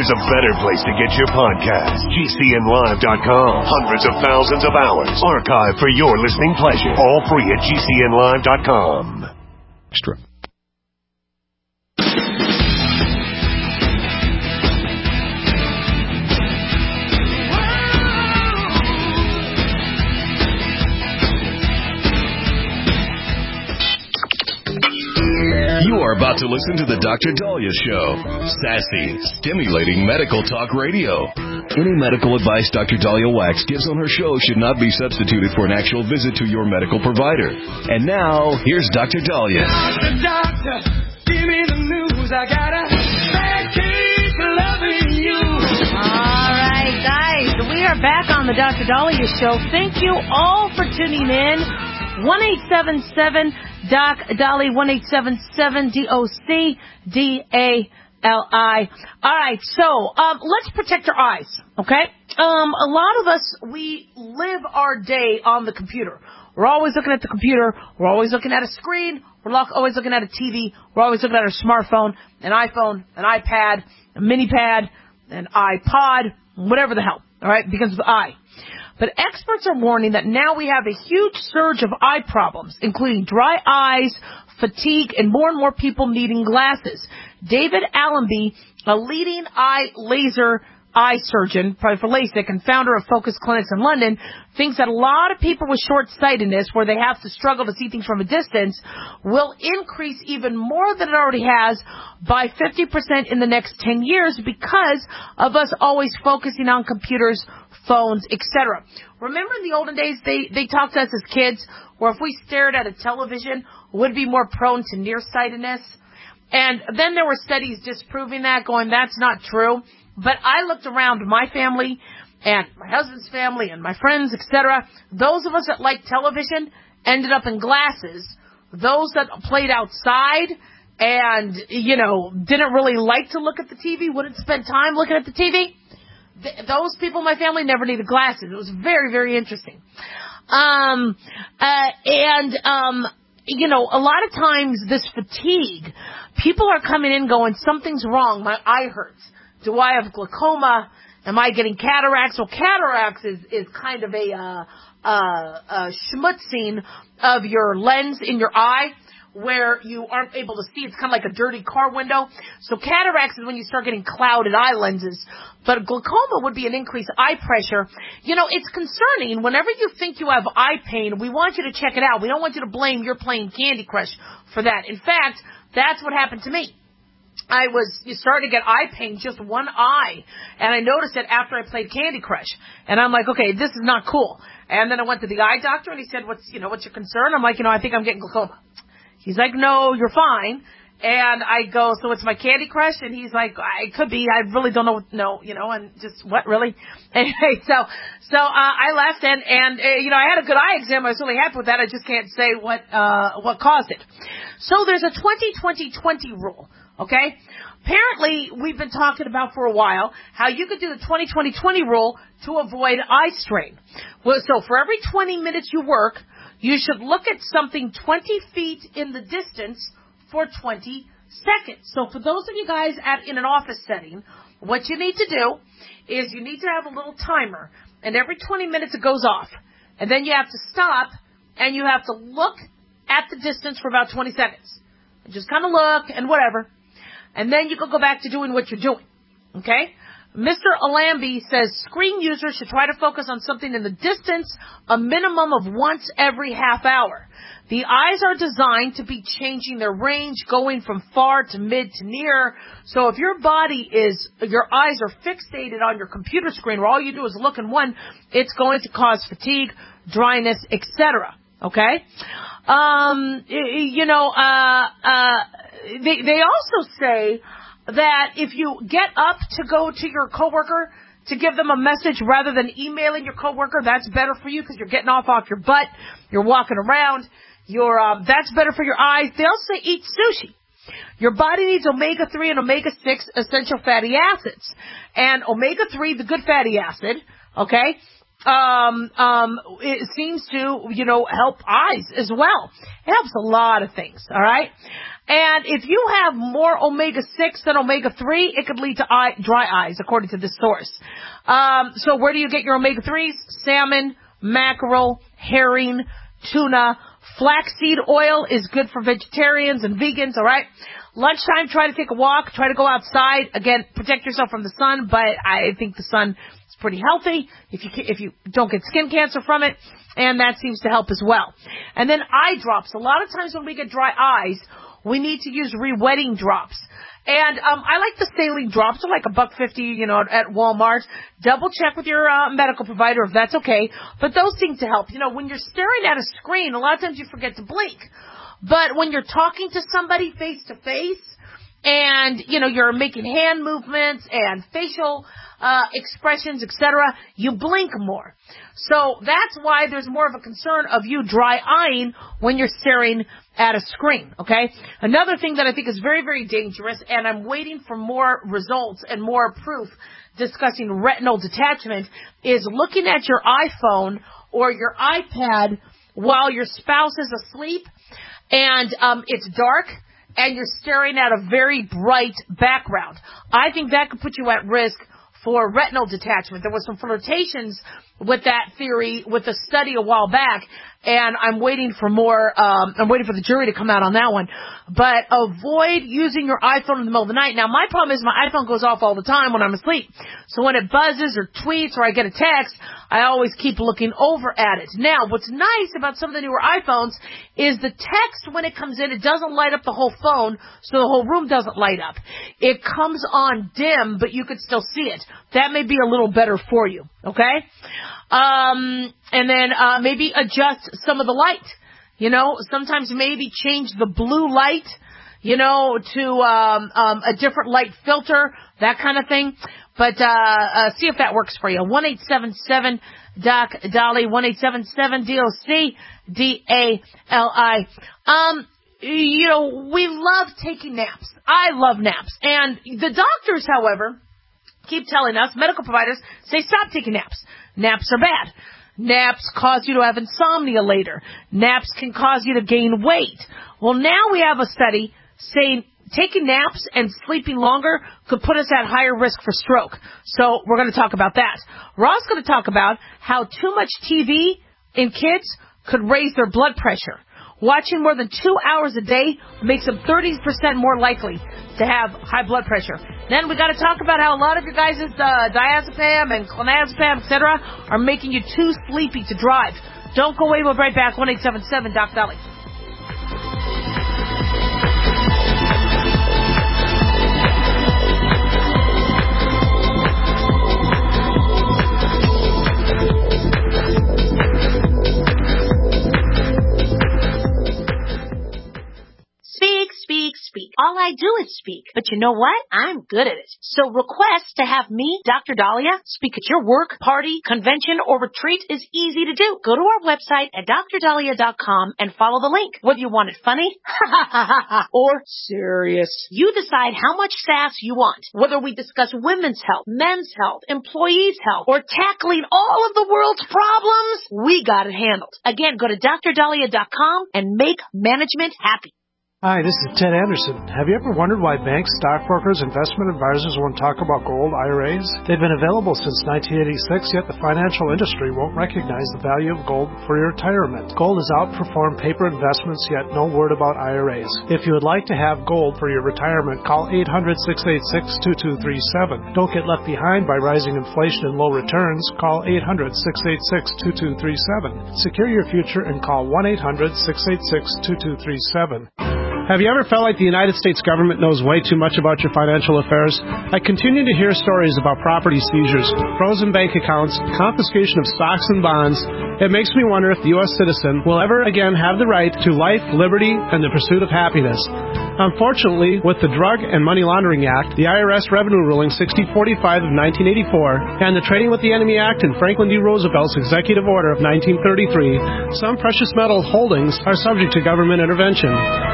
there's a better place to get your podcast. GCNlive.com. Hundreds of thousands of hours archived for your listening pleasure. All free at GCNlive.com. Extra. You are about to listen to the Dr. Daliah Show. Sassy, stimulating medical talk radio. Any medical advice Dr. Daliah Wax gives on her show should not be substituted for an actual visit to your medical provider. And now, here's Dr. Daliah. Doctor, give me the news. I got a bad case of loving you. All right, guys, we are back on the Dr. Daliah Show. Thank you all for tuning in. 1-877 Dali, 1-877-DOC-DALI. All right, so let's protect our eyes, okay? A lot of us, we live our day on the computer. We're always looking at the computer. We're always looking at a screen. We're always looking at a TV. We're always looking at our smartphone, an iPhone, an iPad, a mini pad, an iPod, whatever the hell, all right, because of the eye. But experts are warning that now we have a huge surge of eye problems, including dry eyes, fatigue, and more people needing glasses. David Allenby, a leading laser eye surgeon, probably for LASIK, and founder of Focus Clinics in London, thinks that a lot of people with short-sightedness, where they have to struggle to see things from a distance, will increase even more than it already has by 50% in the next 10 years because of us always focusing on computers, phones, etc. Remember in the olden days, they talked to us as kids, where if we stared at a television, would be more prone to nearsightedness. And then there were studies disproving that, going, that's not true. But I looked around my family and my husband's family and my friends, etc. Those of us that liked television ended up in glasses. Those that played outside and, didn't really like to look at the TV, wouldn't spend time looking at the TV, those people in my family never needed glasses. It was very, very interesting. A lot of times this fatigue, people are coming in going, something's wrong. My eye hurts. Do I have glaucoma? Am I getting cataracts? Well, cataracts is kind of a schmutzing of your lens in your eye, where you aren't able to see. It's kind of like a dirty car window. So cataracts is when you start getting clouded eye lenses. But glaucoma would be an increased eye pressure. It's concerning. Whenever you think you have eye pain, we want you to check it out. We don't want you to blame you're playing Candy Crush for that. In fact, that's what happened to me. You started to get eye pain, just one eye, and I noticed it after I played Candy Crush. And I'm like, okay, this is not cool. And then I went to the eye doctor, and he said, what's your concern? I'm like, I think I'm getting glaucoma. He's like, no, you're fine. And I go, so it's my Candy Crush? And he's like, it could be. I really don't know, and just, what, really? Anyway, so I left, and I had a good eye exam. I was really happy with that. I just can't say what caused it. So there's a 20-20-20 rule, okay? Apparently, we've been talking about for a while how you could do the 20-20-20 rule to avoid eye strain. Well, so for every 20 minutes you work, you should look at something 20 feet in the distance for 20 seconds. So for those of you guys in an office setting, what you need to do is you need to have a little timer, and every 20 minutes it goes off. And then you have to stop, and you have to look at the distance for about 20 seconds. And just kind of look and whatever. And then you can go back to doing what you're doing. Okay? Mr. Allenby says screen users should try to focus on something in the distance a minimum of once every half hour. The eyes are designed to be changing their range, going from far to mid to near. So if your your eyes are fixated on your computer screen where all you do is look in one, it's going to cause fatigue, dryness, etc. Okay? They also say that if you get up to go to your coworker to give them a message rather than emailing your coworker, that's better for you because you're getting off your butt, you're walking around, that's better for your eyes. They also say eat sushi. Your body needs omega-3 and omega-6 essential fatty acids. And omega-3, the good fatty acid, okay, it seems to, help eyes as well. It helps a lot of things, all right? And if you have more omega-6 than omega-3, it could lead to dry eyes, according to this source. So where do you get your omega-3s? Salmon, mackerel, herring, tuna. Flaxseed oil is good for vegetarians and vegans, all right? Lunchtime, try to take a walk, try to go outside. Again, protect yourself from the sun, but I think the sun is pretty healthy if you don't get skin cancer from it, and that seems to help as well. And then eye drops. A lot of times when we get dry eyes, we need to use re-wetting drops. And I like the saline drops. They're like $1.50, at Walmart. Double check with your medical provider if that's okay. But those seem to help. When you're staring at a screen, a lot of times you forget to blink. But when you're talking to somebody face to face, and you're making hand movements and facial expressions, etc., you blink more. So that's why there's more of a concern of you dry eyeing when you're staring at a screen, okay? Another thing that I think is very, very dangerous, and I'm waiting for more results and more proof discussing retinal detachment, is looking at your iPhone or your iPad while your spouse is asleep and it's dark and you're staring at a very bright background. I think that could put you at risk for retinal detachment. There was some flirtations with that theory with a study a while back, and I'm waiting for more, I'm waiting for the jury to come out on that one. But avoid using your iPhone in the middle of the night. Now, my problem is my iPhone goes off all the time when I'm asleep. So when it buzzes or tweets or I get a text, I always keep looking over at it. Now, what's nice about some of the newer iPhones is the text, when it comes in, it doesn't light up the whole phone, so the whole room doesn't light up. It comes on dim, but you could still see it. That may be a little better for you, okay? And then maybe adjust some of the light. Sometimes maybe change the blue light, to a different light filter, that kind of thing. But see if that works for you. 1-877-DOC-DOLLY, 1-877-DOC-DALI. We love taking naps. I love naps. And the doctors, however, keep telling us, medical providers, say stop taking naps. Naps are bad. Naps cause you to have insomnia later. Naps can cause you to gain weight. Well, now we have a study saying taking naps and sleeping longer could put us at higher risk for stroke. So we're going to talk about that. We're also going to talk about how too much TV in kids could raise their blood pressure. Watching more than 2 hours a day makes them 30% more likely to have high blood pressure. Then we got to talk about how a lot of your guys' diazepam and clonazepam, etc., are making you too sleepy to drive. Don't go away. We'll be right back. 1-877-DOC-DOLLY. Speak. All I do is speak. But you know what? I'm good at it. So request to have me, Dr. Dahlia, speak at your work, party, convention, or retreat is easy to do. Go to our website at drdahlia.com and follow the link. Whether you want it funny, or serious, you decide how much sass you want. Whether we discuss women's health, men's health, employees' health, or tackling all of the world's problems, we got it handled. Again, go to drdahlia.com and make management happy. Hi, this is Ted Anderson. Have you ever wondered why banks, stockbrokers, investment advisors won't talk about gold IRAs? They've been available since 1986, yet the financial industry won't recognize the value of gold for your retirement. Gold has outperformed paper investments, yet no word about IRAs. If you would like to have gold for your retirement, call 800-686-2237. Don't get left behind by rising inflation and low returns. Call 800-686-2237. Secure your future and call 1-800-686-2237. Have you ever felt like the United States government knows way too much about your financial affairs? I continue to hear stories about property seizures, frozen bank accounts, confiscation of stocks and bonds. It makes me wonder if the U.S. citizen will ever again have the right to life, liberty, and the pursuit of happiness. Unfortunately, with the Drug and Money Laundering Act, the IRS Revenue Ruling 6045 of 1984, and the Trading with the Enemy Act and Franklin D. Roosevelt's Executive Order of 1933, some precious metal holdings are subject to government intervention. For this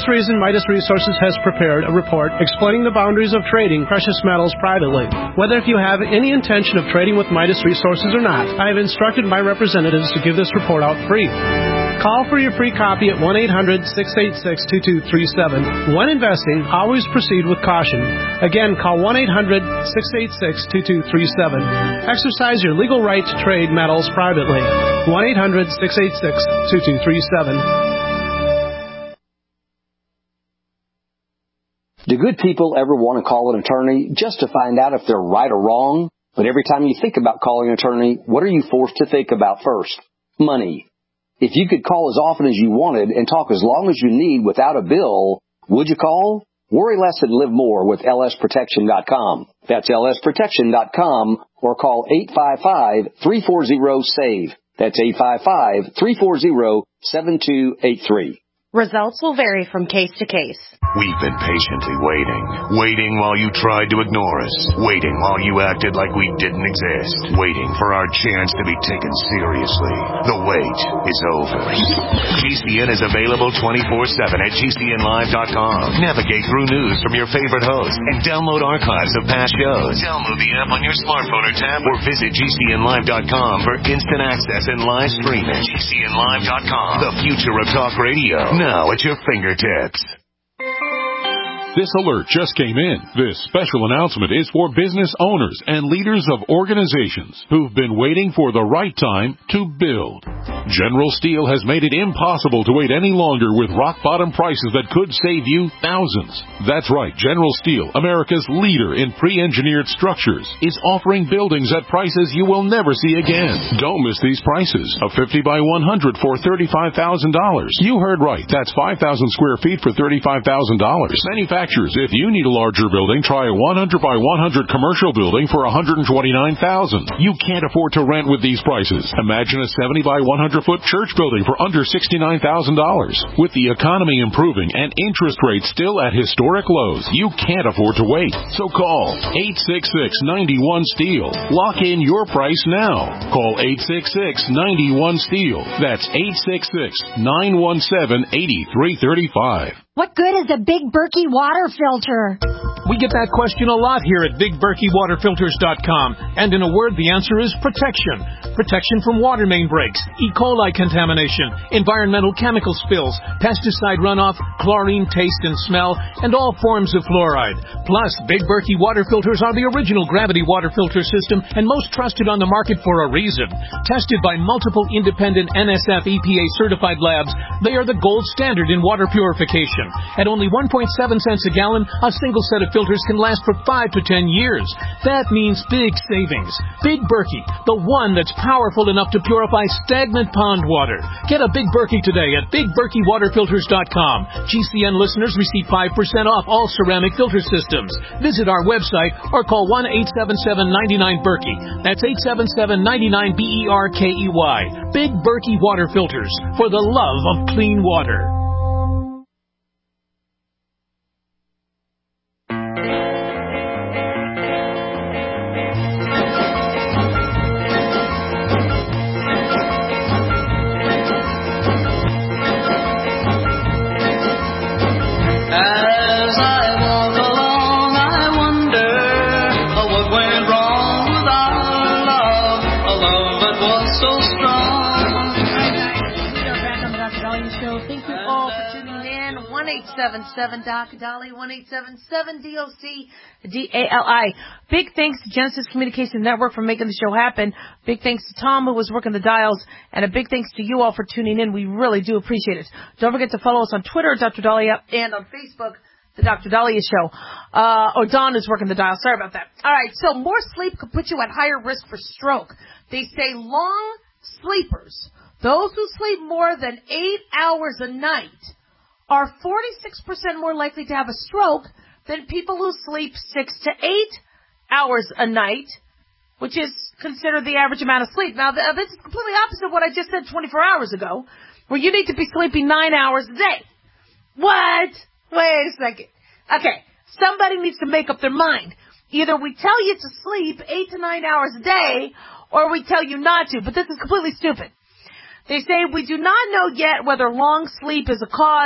this reason, Midas Resources has prepared a report explaining the boundaries of trading precious metals privately. Whether if you have any intention of trading with Midas Resources or not, I have instructed my representatives to give this report out free. Call for your free copy at 1-800-686-2237. When investing, always proceed with caution. Again, call 1-800-686-2237. Exercise your legal right to trade metals privately. 1-800-686-2237. Do good people ever want to call an attorney just to find out if they're right or wrong? But every time you think about calling an attorney, what are you forced to think about first? Money. If you could call as often as you wanted and talk as long as you need without a bill, would you call? Worry less and live more with lsprotection.com. That's lsprotection.com or call 855-340-SAVE. That's 855-340-7283. Results will vary from case to case. We've been patiently waiting while you tried to ignore us, waiting while you acted like we didn't exist, waiting for our chance to be taken seriously. The wait is over. GCN is available 24/7 at GCNlive.com. Navigate through news from your favorite hosts and download archives of past shows. Download the app on your smartphone or tab or visit GCNlive.com for instant access and live streaming. GCNlive.com, the future of talk radio, now at your fingertips. This alert just came in. This special announcement is for business owners and leaders of organizations who've been waiting for the right time to build. General Steel has made it impossible to wait any longer with rock-bottom prices that could save you thousands. That's right. General Steel, America's leader in pre-engineered structures, is offering buildings at prices you will never see again. Don't miss these prices. A 50 by 100 for $35,000. You heard right. That's 5,000 square feet for $35,000. Manufacturers, if you need a larger building, try a 100 by 100 commercial building for $129,000. You can't afford to rent with these prices. Imagine a 70 by 100-foot church building for under $69,000. With the economy improving and interest rates still at historic lows, you can't afford to wait. So call 866-91-STEEL. Lock in your price now. Call 866-91-STEEL. That's 866-917-8335. What good is a Big Berkey water filter? We get that question a lot here at BigBerkeyWaterFilters.com. And in a word, the answer is protection. Protection from water main breaks, E. coli contamination, environmental chemical spills, pesticide runoff, chlorine taste and smell, and all forms of fluoride. Plus, Big Berkey water filters are the original gravity water filter system and most trusted on the market for a reason. Tested by multiple independent NSF EPA certified labs, they are the gold standard in water purification. At only 1.7 cents a gallon, a single set of filters can last for 5 to 10 years. That means big savings. Big Berkey, the one that's powerful enough to purify stagnant pond water. Get a Big Berkey today at BigBerkeyWaterFilters.com. GCN listeners receive 5% off all ceramic filter systems. Visit our website or call 1-877-99-BERKEY. That's 877-99-BERKEY. Big Berkey Water Filters, for the love of clean water. Doc-Dolly, 1-877-DOC-DALI. Big thanks to Genesis Communications Network for making the show happen. Big thanks to Tom, who was working the dials. And a big thanks to you all for tuning in. We really do appreciate it. Don't forget to follow us on Twitter, Dr. Dahlia, and on Facebook, The Dr. Dahlia Show. Dawn is working the dial. Sorry about that. All right, so more sleep could put you at higher risk for stroke. They say long sleepers, those who sleep more than 8 hours a night, are 46% more likely to have a stroke than people who sleep 6 to 8 hours a night, which is considered the average amount of sleep. Now, this is completely opposite of what I just said 24 hours ago, where you need to be sleeping 9 hours a day. What? Wait a second. Okay, somebody needs to make up their mind. Either we tell you to sleep 8 to 9 hours a day, or we tell you not to, but this is completely stupid. They say we do not know yet whether long sleep is a cause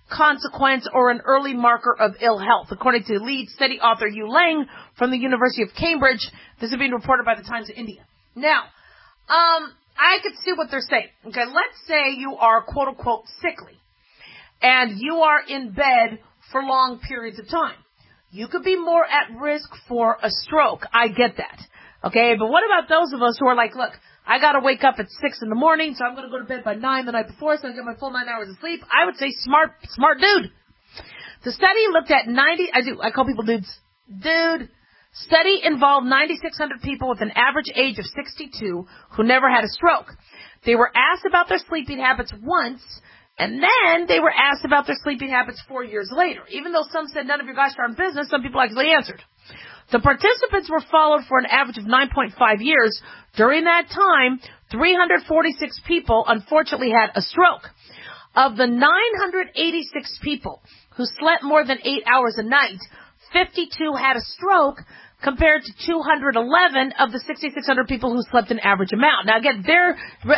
consequence or an early marker of ill health, according to lead study author Yu Lang from the University of Cambridge. This is being reported by the Times of India. Now, I could see what they're saying. Okay, let's say you are quote-unquote sickly, and you are in bed for long periods of time. You could be more at risk for a stroke. I get that. Okay, but what about those of us who are like, look, I gotta wake up at 6 in the morning, so I'm gonna go to bed by 9 the night before, so I get my full 9 hours of sleep. I would say smart dude. The study looked at I call people dudes. Dude. Study involved 9,600 people with an average age of 62 who never had a stroke. They were asked about their sleeping habits once, and then they were asked about their sleeping habits 4 years later. Even though some said none of your gosh darn business, some people actually answered. The participants were followed for an average of 9.5 years. During that time, 346 people unfortunately had a stroke. Of the 986 people who slept more than 8 hours a night, 52 had a stroke compared to 211 of the 6,600 people who slept an average amount. Now again, their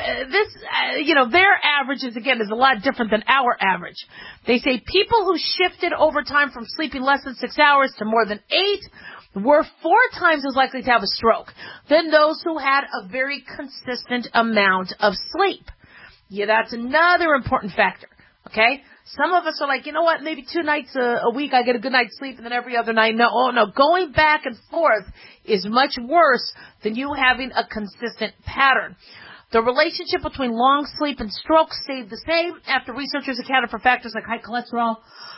averages again is a lot different than our average. They say people who shifted over time from sleeping less than 6 hours to more than 8 were 4 times as likely to have a stroke than those who had a very consistent amount of sleep. Yeah, that's another important factor. Okay? Some of us are like, you know what, maybe 2 nights a week I get a good night's sleep and then every other night, no. Going back and forth is much worse than you having a consistent pattern. The relationship between long sleep and stroke stayed the same after researchers accounted for factors like high cholesterol.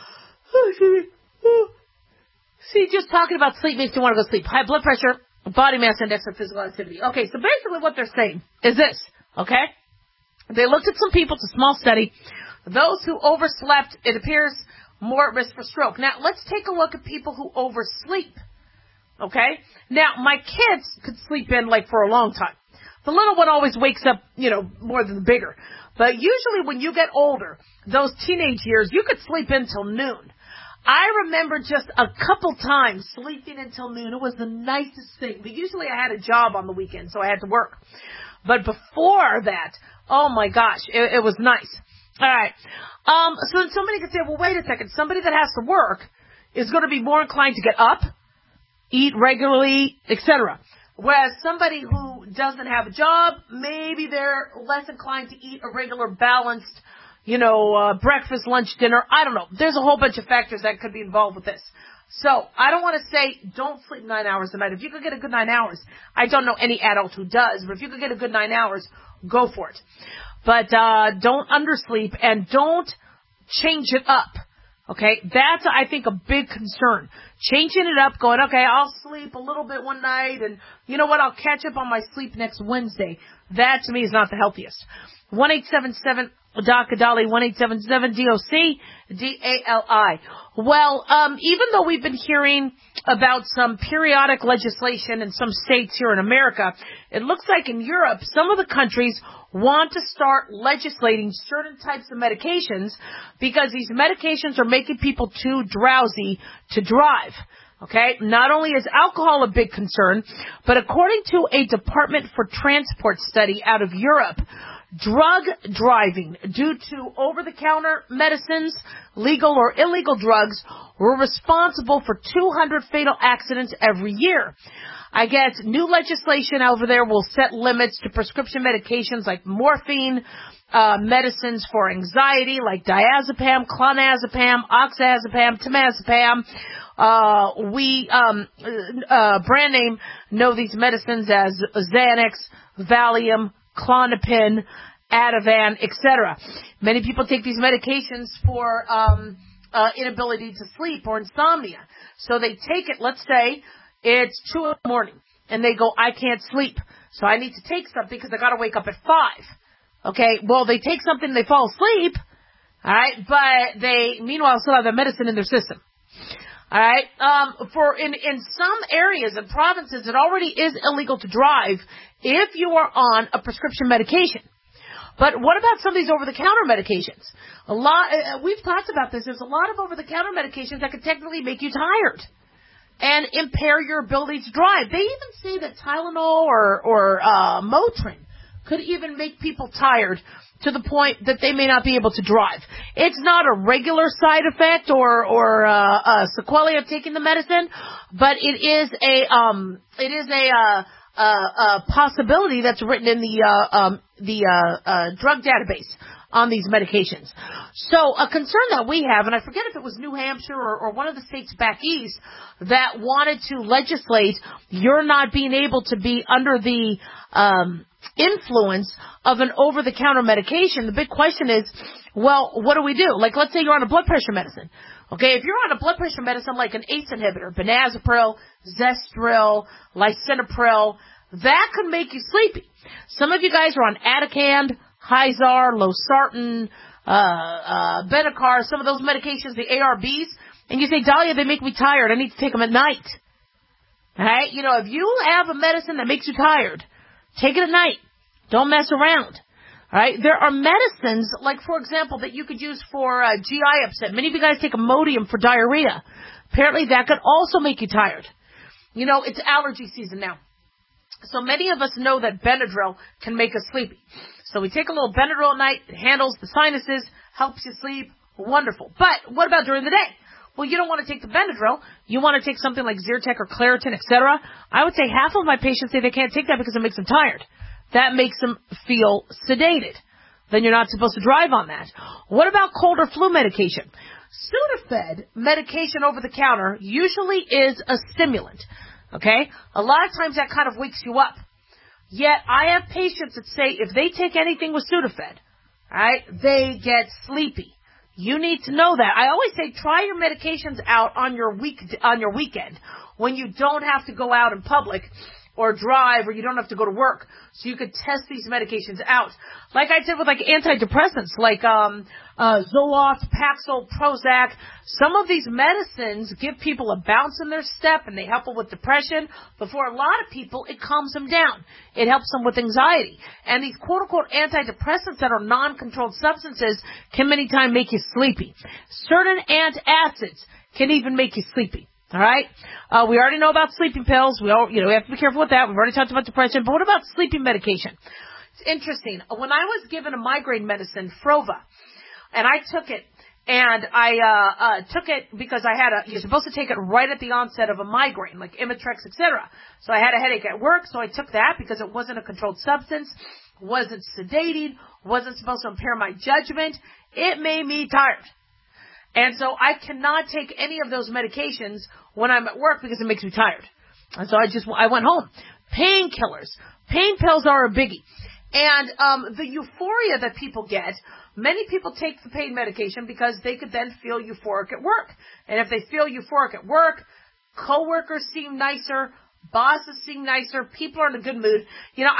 See, just talking about sleep makes you want to go sleep. High blood pressure, body mass index, and physical activity. Okay, so basically what they're saying is this, okay? They looked at some people, it's a small study. Those who overslept, it appears, more at risk for stroke. Now, let's take a look at people who oversleep, okay? Now, my kids could sleep in, for a long time. The little one always wakes up, more than the bigger. But usually when you get older, those teenage years, you could sleep in till noon. I remember just a couple times sleeping until noon. It was the nicest thing. But usually I had a job on the weekend, so I had to work. But before that, oh my gosh, it was nice. All right. So then somebody could say, well, wait a second. Somebody that has to work is going to be more inclined to get up, eat regularly, etc. Whereas somebody who doesn't have a job, maybe they're less inclined to eat a regular balanced breakfast, lunch, dinner. I don't know. There's a whole bunch of factors that could be involved with this. So I don't want to say don't sleep 9 hours a night. If you could get a good 9 hours, I don't know any adult who does, but if you could get a good 9 hours, go for it. But don't undersleep and don't change it up. Okay? That's, I think, a big concern. Changing it up, going, okay, I'll sleep a little bit one night, and you know what, I'll catch up on my sleep next Wednesday. That, to me, is not the healthiest. 1-877-DOC-DALI, 1-877-DOC-DALI. Well, even though we've been hearing about some periodic legislation in some states here in America, it looks like in Europe, some of the countries want to start legislating certain types of medications because these medications are making people too drowsy to drive. Okay? Not only is alcohol a big concern, but according to a Department for Transport study out of Europe, drug driving due to over-the-counter medicines, legal or illegal drugs, were responsible for 200 fatal accidents every year. I guess new legislation over there will set limits to prescription medications like morphine, medicines for anxiety like diazepam, clonazepam, oxazepam, temazepam. We brand name know these medicines as Xanax, Valium, Klonopin, Ativan, etc. Many people take these medications for inability to sleep or insomnia. So they take it, let's say it's 2 in the morning, and they go, I can't sleep, so I need to take something because I got to wake up at 5. Okay, well, they take something, they fall asleep, all right, but they, meanwhile, still have the medicine in their system. All right, in some areas and provinces, it already is illegal to drive if you are on a prescription medication. But what about some of these over-the-counter medications? We've talked about this. There's a lot of over-the-counter medications that could technically make you tired and impair your ability to drive. They even say that Tylenol or Motrin could even make people tired to the point that they may not be able to drive. It's not a regular side effect or a sequelae of taking the medicine, but it is a possibility that's written in the drug database on these medications. So a concern that we have, and I forget if it was New Hampshire or one of the states back east that wanted to legislate you're not being able to be under the influence of an over-the-counter medication. The big question is, well, what do we do? Like, let's say you're on a blood pressure medicine. Okay, if you're on a blood pressure medicine like an ACE inhibitor, benazepril, Zestril, lisinopril, that could make you sleepy. Some of you guys are on Atacand, Hyzar, Losartan, Benicar, some of those medications, the ARBs, and you say, Dahlia, they make me tired. I need to take them at night. All right? You know, if you have a medicine that makes you tired, take it at night. Don't mess around. All right? There are medicines, like, for example, that you could use for GI upset. Many of you guys take Imodium for diarrhea. Apparently that could also make you tired. You know, it's allergy season now. So many of us know that Benadryl can make us sleepy. So we take a little Benadryl at night. It handles the sinuses, helps you sleep. Wonderful. But what about during the day? Well, you don't want to take the Benadryl. You want to take something like Zyrtec or Claritin, etc. I would say half of my patients say they can't take that because it makes them tired. That makes them feel sedated. Then you're not supposed to drive on that. What about cold or flu medication? Sudafed medication over the counter usually is a stimulant. Okay? A lot of times that kind of wakes you up. Yet I have patients that say if they take anything with Sudafed, right, they get sleepy. You need to know that. I always say try your medications out on your weekend when you don't have to go out in public or drive or you don't have to go to work. So you could test these medications out. Like I did with like antidepressants like Zoloft, Paxil, Prozac. Some of these medicines give people a bounce in their step and they help them with depression. But for a lot of people, it calms them down. It helps them with anxiety. And these quote-unquote antidepressants that are non-controlled substances can many times make you sleepy. Certain antacids can even make you sleepy. All right? We already know about sleeping pills. We have to be careful with that. We've already talked about depression. But what about sleeping medication? It's interesting. When I was given a migraine medicine, Frova, and I took it, and I took it because you're supposed to take it right at the onset of a migraine, like Imitrex, etc. So I had a headache at work, so I took that because it wasn't a controlled substance, wasn't sedating, wasn't supposed to impair my judgment. It made me tired. And so I cannot take any of those medications when I'm at work because it makes me tired. And so I went home. Painkillers. Pain pills are a biggie. And the euphoria that people get, many people take the pain medication because they could then feel euphoric at work. And if they feel euphoric at work, coworkers seem nicer, bosses seem nicer, people are in a good mood. You know,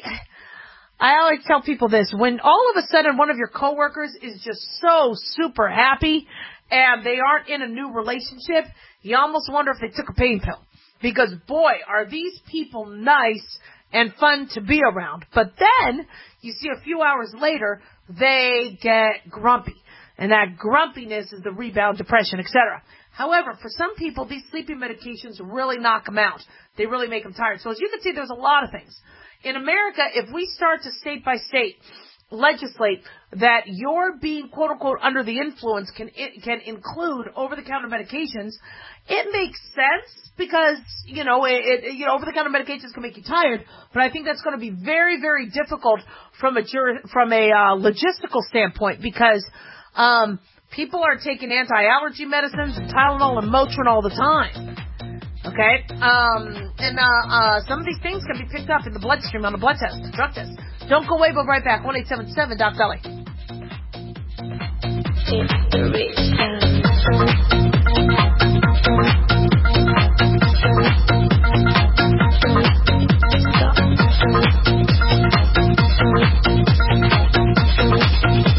I always tell people this. When all of a sudden one of your coworkers is just so super happy and they aren't in a new relationship, you almost wonder if they took a pain pill. Because, boy, are these people nice and fun to be around. But then you see a few hours later, they get grumpy. And that grumpiness is the rebound depression, etc. However, for some people, these sleeping medications really knock them out. They really make them tired. So as you can see, there's a lot of things. In America, if we start to state by state legislate that your being quote unquote under the influence can include over-the-counter medications, it makes sense because over-the-counter medications can make you tired. But I think that's going to be very, very difficult from a logistical standpoint because people are taking anti-allergy medicines, Tylenol and Motrin all the time. Okay? Some of these things can be picked up in the bloodstream on the blood test, the drug test. Don't go away, but right back. 1-877-DOC-DOLLY. It's the rich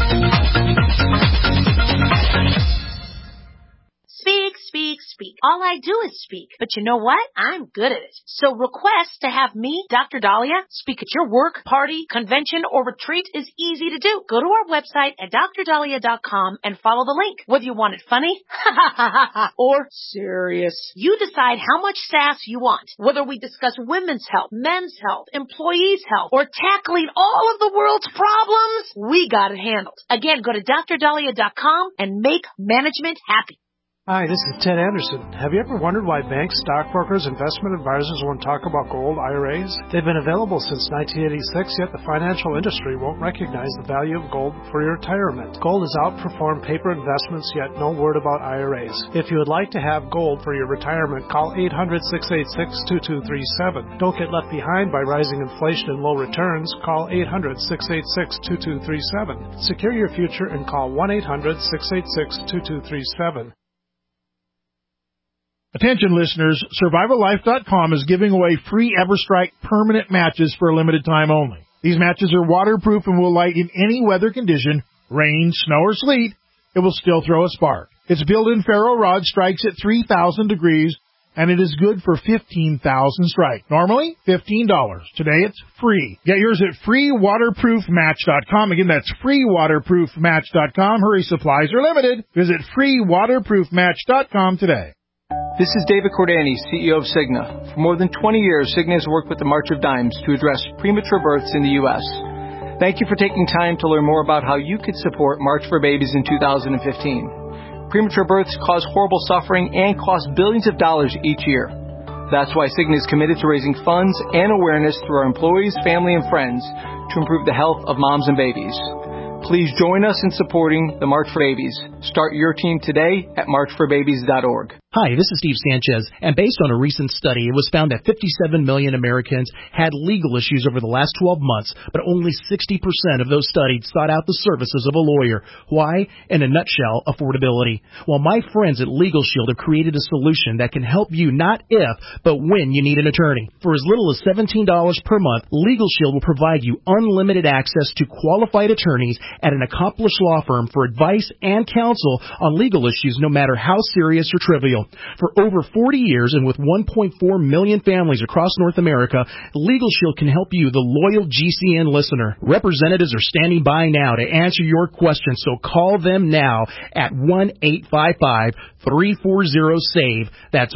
All I do is speak. But you know what? I'm good at it. So request to have me, Dr. Dahlia, speak at your work, party, convention, or retreat is easy to do. Go to our website at drdahlia.com and follow the link. Whether you want it funny, or serious, you decide how much sass you want. Whether we discuss women's health, men's health, employees' health, or tackling all of the world's problems, we got it handled. Again, go to drdahlia.com and make management happy. Hi, this is Ted Anderson. Have you ever wondered why banks, stockbrokers, investment advisors won't talk about gold IRAs? They've been available since 1986, yet the financial industry won't recognize the value of gold for your retirement. Gold has outperformed paper investments, yet no word about IRAs. If you would like to have gold for your retirement, call 800-686-2237. Don't get left behind by rising inflation and low returns. Call 800-686-2237. Secure your future and call 1-800-686-2237. Attention listeners, SurvivalLife.com is giving away free EverStrike permanent matches for a limited time only. These matches are waterproof and will light in any weather condition, rain, snow, or sleet. It will still throw a spark. Its built-in ferro rod strikes at 3,000 degrees, and it is good for 15,000 strike. Normally, $15. Today, it's free. Get yours at freewaterproofmatch.com. Again, that's freewaterproofmatch.com. Hurry, supplies are limited. Visit freewaterproofmatch.com today. This is David Cordani, CEO of Cigna. For more than 20 years, Cigna has worked with the March of Dimes to address premature births in the U.S. Thank you for taking time to learn more about how you could support March for Babies in 2015. Premature births cause horrible suffering and cost billions of dollars each year. That's why Cigna is committed to raising funds and awareness through our employees, family, and friends to improve the health of moms and babies. Please join us in supporting the March for Babies. Start your team today at marchforbabies.org. Hi, this is Steve Sanchez, and based on a recent study, it was found that 57 million Americans had legal issues over the last 12 months, but only 60% of those studied sought out the services of a lawyer. Why? In a nutshell, affordability. Well, my friends at Legal Shield have created a solution that can help you not if, but when you need an attorney. For as little as $17 per month, Legal Shield will provide you unlimited access to qualified attorneys at an accomplished law firm for advice and counsel on legal issues, no matter how serious or trivial. For over 40 years and with 1.4 million families across North America, Legal Shield can help you, the loyal GCN listener. Representatives are standing by now to answer your questions, so call them now at 1-855-340-SAVE. That's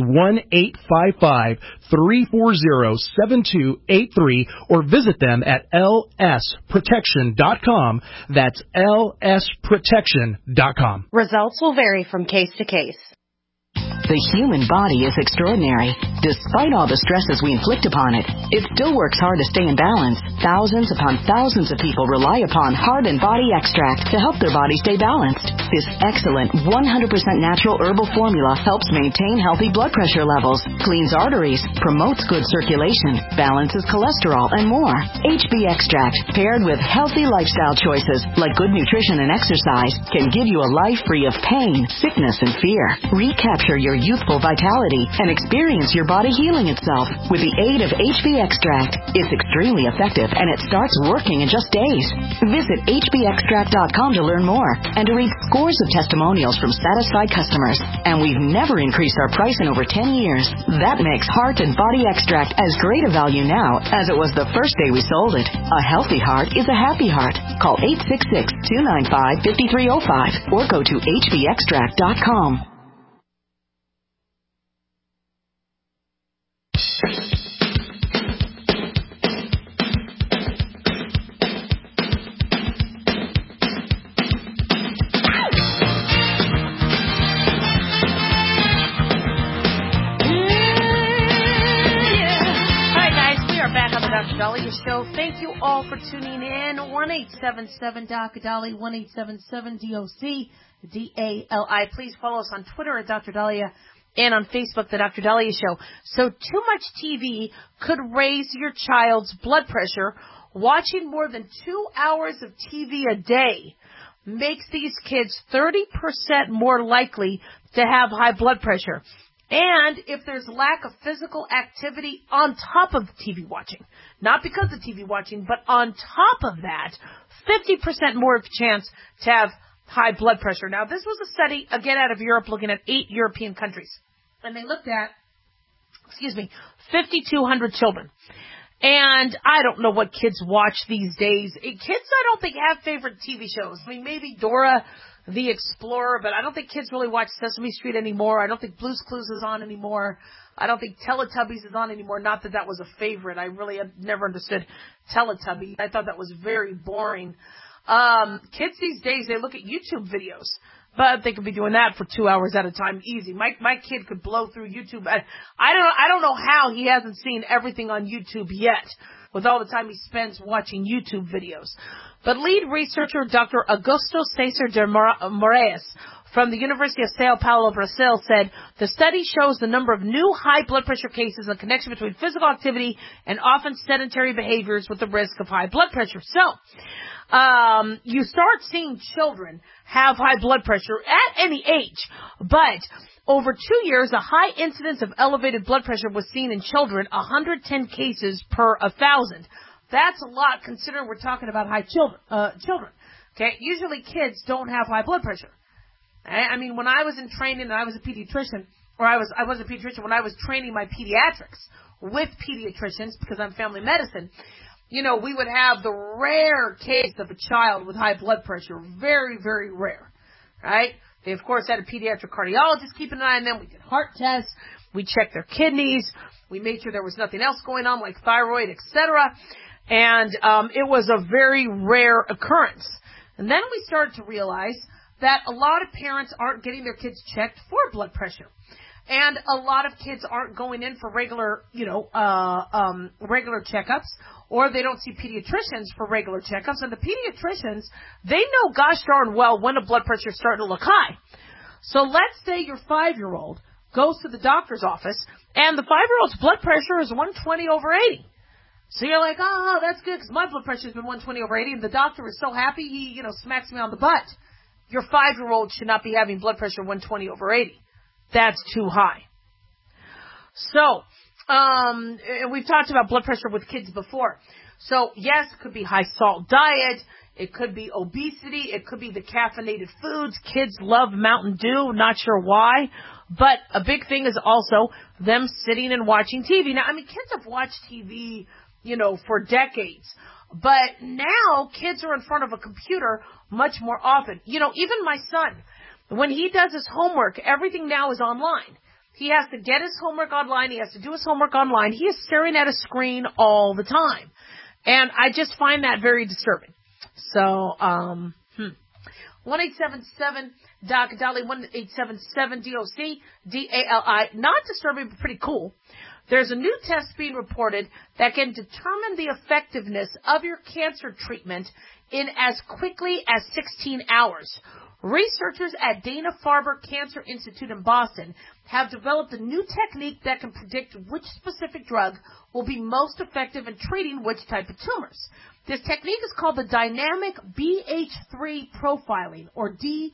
1-855-340-7283, or visit them at lsprotection.com. That's lsprotection.com. Results will vary from case to case. The human body is extraordinary. Despite all the stresses we inflict upon it, it still works hard to stay in balance. Thousands upon thousands of people rely upon Heart and Body Extract to help their body stay balanced. This excellent 100% natural herbal formula helps maintain healthy blood pressure levels, cleans arteries, promotes good circulation, balances cholesterol, and more. HB Extract, paired with healthy lifestyle choices like good nutrition and exercise, can give you a life free of pain, sickness, and fear. Recapture your youthful vitality and experience your body healing itself with the aid of HB Extract. It's extremely effective and it starts working in just days. Visit hbextract.com to learn more and to read scores of testimonials from satisfied customers. And we've never increased our price in over 10 years. That makes Heart and Body Extract as great a value now as it was the first day we sold it. A healthy heart is a happy heart. Call 866-295-5305 or go to hbextract.com. Dr. Dahlia Show. Thank you all for tuning in. 1-877-DOC-DALI, 1-877-DOC-DALI. Please follow us on Twitter at Dr. Dahlia and on Facebook, The Dr. Dahlia Show. So too much TV could raise your child's blood pressure. Watching more than 2 hours of TV a day makes these kids 30% more likely to have high blood pressure. And if there's lack of physical activity on top of TV watching, not because of TV watching, but on top of that, 50% more of a chance to have high blood pressure. Now, this was a study, again, out of Europe, looking at 8 European countries. and they looked at, 5,200 children. And I don't know what kids watch these days. Kids, I don't think, have favorite TV shows. I mean, maybe Dora the Explorer, but I don't think kids really watch Sesame Street anymore. I don't think Blue's Clues is on anymore. I don't think Teletubbies is on anymore. Not that that was a favorite. I really have never understood Teletubbies. I thought that was very boring. Kids these days, they look at YouTube videos. But they could be doing that for 2 hours at a time, easy. My kid could blow through YouTube. I don't know how he hasn't seen everything on YouTube yet, with all the time he spends watching YouTube videos. But lead researcher Dr. Augusto Cesar de Moraes from the University of Sao Paulo, Brazil, said the study shows the number of new high blood pressure cases and the connection between physical activity and often sedentary behaviors with the risk of high blood pressure. So, you start seeing children have high blood pressure at any age, but over 2 years, a high incidence of elevated blood pressure was seen in children, 110 cases per 1,000. That's a lot considering we're talking about high children. Okay, usually kids don't have high blood pressure. I mean, when I was in training and I was a pediatrician, or I was a pediatrician when I was training my pediatrics with pediatricians because I'm family medicine. You know, we would have the rare case of a child with high blood pressure. Very, very rare. Right? They, of course, had a pediatric cardiologist keeping an eye on them. We did heart tests. We checked their kidneys. We made sure there was nothing else going on, like thyroid, etc. And it was a very rare occurrence. And then we started to realize that a lot of parents aren't getting their kids checked for blood pressure. And a lot of kids aren't going in for regular, regular checkups, or they don't see pediatricians for regular checkups. And the pediatricians, they know gosh darn well when a blood pressure is starting to look high. So let's say your 5-year-old goes to the doctor's office, and the 5-year-old's blood pressure is 120/80. So you're like, oh, that's good, because my blood pressure has been 120/80, and the doctor is so happy he, smacks me on the butt. Your 5-year-old should not be having blood pressure 120/80. That's too high. So, we've talked about blood pressure with kids before. So, yes, it could be high salt diet. It could be obesity. It could be the caffeinated foods. Kids love Mountain Dew. Not sure why. But a big thing is also them sitting and watching TV. Now, I mean, kids have watched TV, for decades. But now kids are in front of a computer much more often. Even my son, when he does his homework, everything now is online. He has to get his homework online. He has to do his homework online. He is staring at a screen all the time. And I just find that very disturbing. So, 1-877-DOC-DALI, 1-877-DOC-DALI. Not disturbing, but pretty cool. There's a new test being reported that can determine the effectiveness of your cancer treatment in as quickly as 16 hours. Researchers at Dana-Farber Cancer Institute in Boston have developed a new technique that can predict which specific drug will be most effective in treating which type of tumors. This technique is called the Dynamic BH3 Profiling, or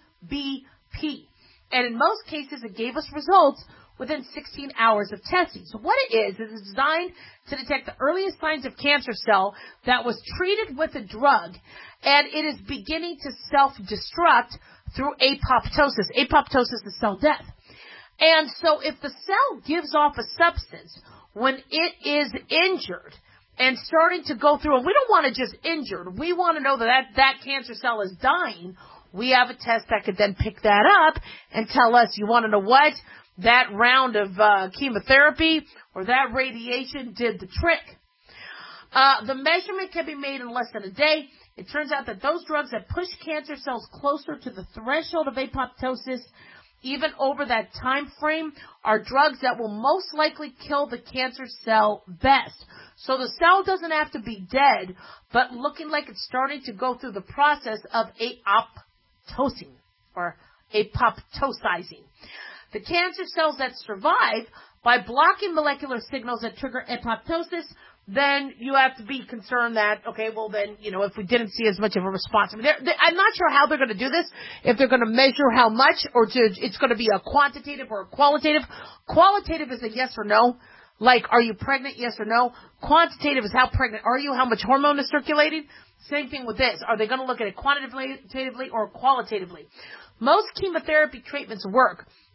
DBP. And in most cases, it gave us results within 16 hours of testing. So what it is it's designed to detect the earliest signs of cancer cell that was treated with a drug, and it is beginning to self-destruct through apoptosis. Apoptosis is cell death. And so if the cell gives off a substance when it is injured and starting to go through, and we don't want it just injured, we want to know that cancer cell is dying, we have a test that could then pick that up and tell us, you want to know what? That round of chemotherapy or that radiation did the trick. The measurement can be made in less than a day. It turns out that those drugs that push cancer cells closer to the threshold of apoptosis, even over that time frame, are drugs that will most likely kill the cancer cell best. So the cell doesn't have to be dead, but looking like it's starting to go through the process of apoptosing or apoptosizing. The cancer cells that survive, by blocking molecular signals that trigger apoptosis, then you have to be concerned that, okay, well then, if we didn't see as much of a response. I mean, I'm not sure how they're going to do this, if they're going to measure how much, or it's going to be a quantitative or a qualitative. Qualitative is a yes or no. Like, are you pregnant? Yes or no. Quantitative is how pregnant are you? How much hormone is circulating? Same thing with this. Are they going to look at it quantitatively or qualitatively? Most chemotherapy treatments work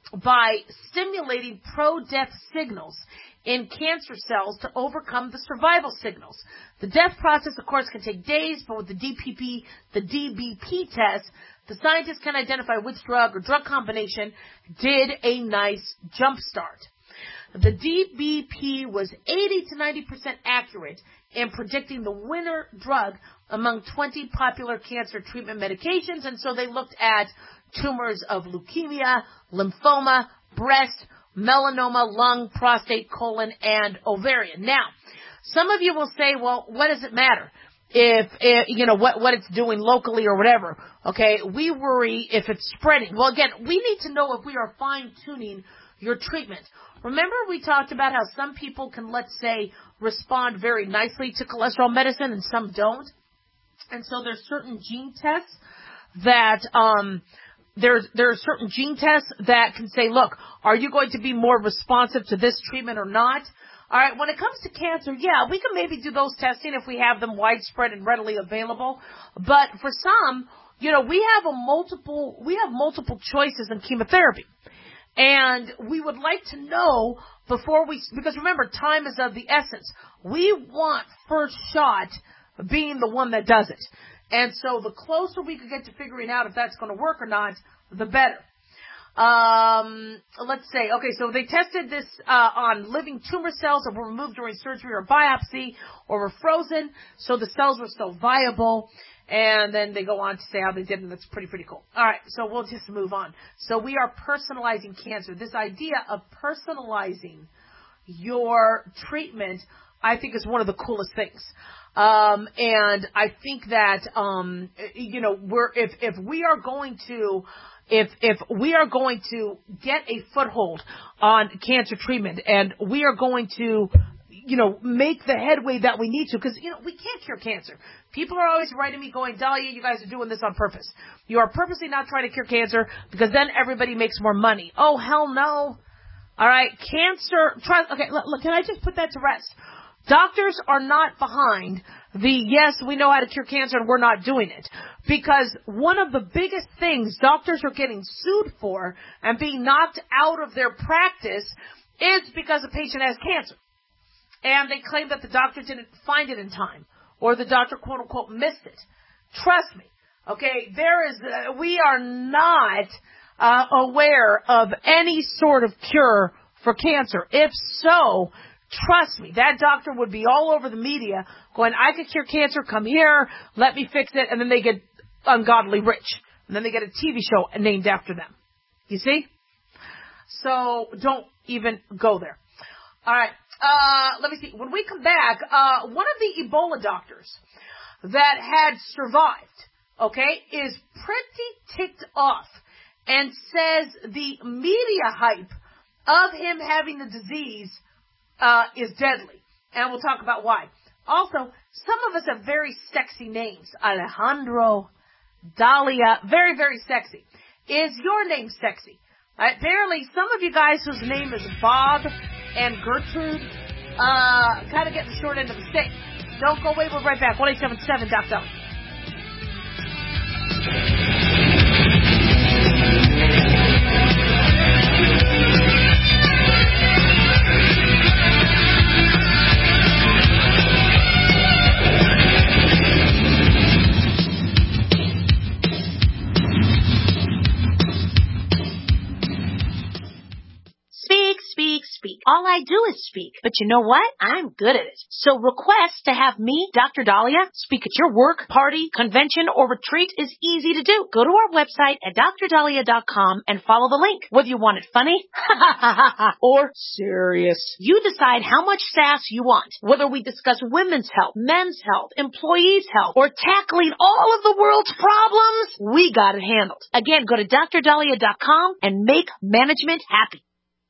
by stimulating pro-death signals in cancer cells to overcome the survival signals. The death process, of course, can take days, but with the DBP test, the scientists can identify which drug or drug combination did a nice jump start. The DBP was 80 to 90% accurate in predicting the winner drug among 20 popular cancer treatment medications, and so they looked at tumors of leukemia, lymphoma, breast, melanoma, lung, prostate, colon, and ovarian. Now, some of you will say, well, what does it matter if what it's doing locally or whatever? Okay, we worry if it's spreading. Well, again, we need to know if we are fine-tuning your treatment. Remember we talked about how some people can, let's say, respond very nicely to cholesterol medicine and some don't? And so there's certain gene tests that there are certain gene tests that can say, look, are you going to be more responsive to this treatment or not? All right, when it comes to cancer, yeah, we can maybe do those testing if we have them widespread and readily available. But for some, we have multiple choices in chemotherapy. And we would like to know because remember, time is of the essence. We want first shot being the one that does it. And so the closer we could get to figuring out if that's going to work or not, the better. Let's say, okay, so they tested this on living tumor cells that were removed during surgery or biopsy or were frozen, so the cells were still viable. And then they go on to say how they did, and that's pretty cool. All right, so we'll just move on. So we are personalizing cancer. This idea of personalizing your treatment, I think, is one of the coolest things. And I think that, if we are going to get a foothold on cancer treatment, and we are going to, make the headway that we need to, because, we can't cure cancer. People are always writing me going, Dahlia, you guys are doing this on purpose. You are purposely not trying to cure cancer because then everybody makes more money. Oh, hell no. All right, okay, look, can I just put that to rest? Doctors are not behind yes, we know how to cure cancer and we're not doing it. Because one of the biggest things doctors are getting sued for and being knocked out of their practice is because a patient has cancer. And they claim that the doctor didn't find it in time, or the doctor, quote unquote, missed it. Trust me, okay, we are not aware of any sort of cure for cancer. If so, trust me, that doctor would be all over the media going, I could cure cancer, come here, let me fix it, and then they get ungodly rich. And then they get a TV show named after them. You see? So don't even go there. All right. Let me see. When we come back, one of the Ebola doctors that had survived, okay, is pretty ticked off and says the media hype of him having the disease is deadly. And we'll talk about why. Also, some of us have very sexy names. Alejandro, Dahlia, very, very sexy. Is your name sexy? Apparently, some of you guys whose name is Bob and Gertrude, kind of getting the short end of the stick. Don't go away, we're right back. 1-877-DOC. Speak. All I do is speak. But you know what? I'm good at it. So request to have me, Dr. Dahlia, speak at your work, party, convention, or retreat is easy to do. Go to our website at drdahlia.com and follow the link. Whether you want it funny or serious, you decide how much sass you want. Whether we discuss women's health, men's health, employees' health, or tackling all of the world's problems, we got it handled. Again, go to drdahlia.com and make management happy.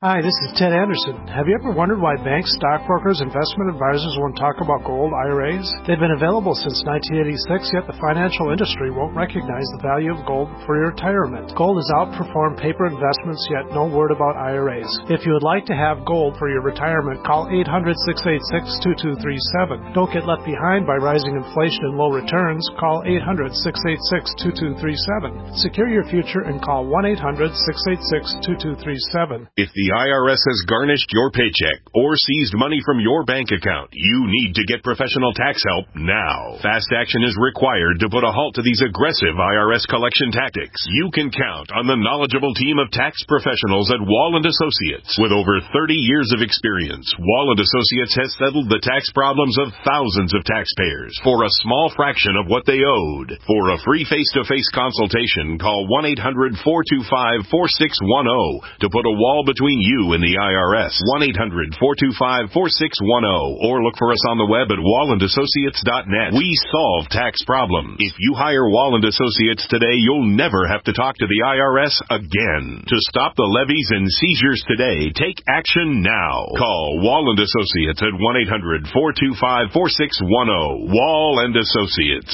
Hi, this is Ted Anderson. Have you ever wondered why banks, stockbrokers, investment advisors won't talk about gold IRAs? They've been available since 1986, yet the financial industry won't recognize the value of gold for your retirement. Gold has outperformed paper investments, yet no word about IRAs. If you would like to have gold for your retirement, call 800-686-2237. Don't get left behind by rising inflation and low returns. Call 800-686-2237. Secure your future and call 1-800-686-2237. If the IRS has garnished your paycheck or seized money from your bank account, you need to get professional tax help now. Fast action is required to put a halt to these aggressive IRS collection tactics. You can count on the knowledgeable team of tax professionals at Wall & Associates. With over 30 years of experience, Wall & Associates has settled the tax problems of thousands of taxpayers for a small fraction of what they owed. For a free face-to-face consultation, call 1-800-425-4610 to put a wall between you and the IRS. 1-800-425-4610 or look for us on the web at wallandassociates.net. We solve tax problems. If you hire Wall & Associates today, you'll never have to talk to the IRS again. To stop the levies and seizures today, take action now. Call Wall & Associates at 1-800-425-4610. Wall & Associates.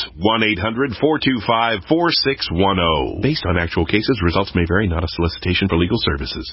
1-800-425-4610. Based on actual cases, results may vary, not a solicitation for legal services.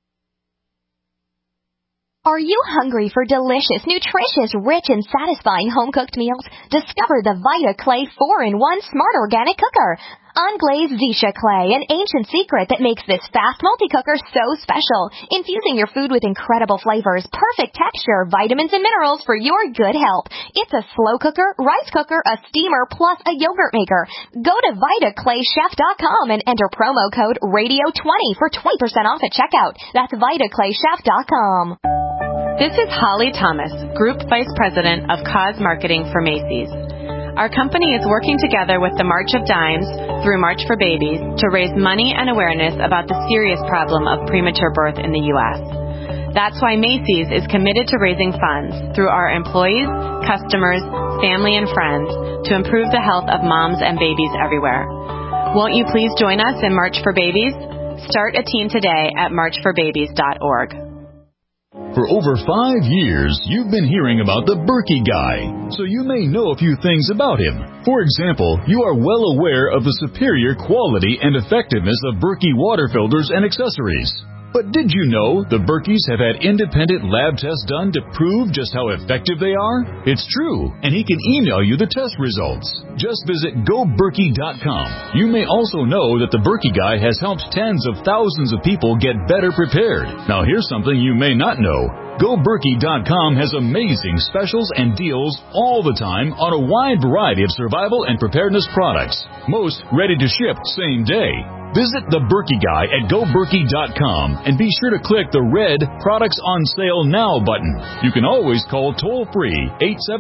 Are you hungry for delicious, nutritious, rich, and satisfying home-cooked meals? Discover the Vita Clay 4-in-1 Smart Organic Cooker. Unglazed Zisha clay, an ancient secret that makes this fast multi-cooker so special. Infusing your food with incredible flavors, perfect texture, vitamins, and minerals for your good health. It's a slow cooker, rice cooker, a steamer, plus a yogurt maker. Go to VitaClayChef.com and enter promo code RADIO20 for 20% off at checkout. That's VitaClayChef.com. This is Holly Thomas, Group Vice President of Cause Marketing for Macy's. Our company is working together with the March of Dimes through March for Babies to raise money and awareness about the serious problem of premature birth in the U.S. That's why Macy's is committed to raising funds through our employees, customers, family, and friends to improve the health of moms and babies everywhere. Won't you please join us in March for Babies? Start a team today at marchforbabies.org. For over 5 years, you've been hearing about the Berkey Guy, so you may know a few things about him. For example, you are well aware of the superior quality and effectiveness of Berkey water filters and accessories. But did you know the Berkeys have had independent lab tests done to prove just how effective they are? It's true, and he can email you the test results. Just visit GoBerkey.com. You may also know that the Berkey Guy has helped tens of thousands of people get better prepared. Now here's something you may not know. GoBerkey.com has amazing specials and deals all the time on a wide variety of survival and preparedness products. Most ready to ship same day. Visit the Berkey Guy at GoBerkey.com and be sure to click the red Products on Sale Now button. You can always call toll-free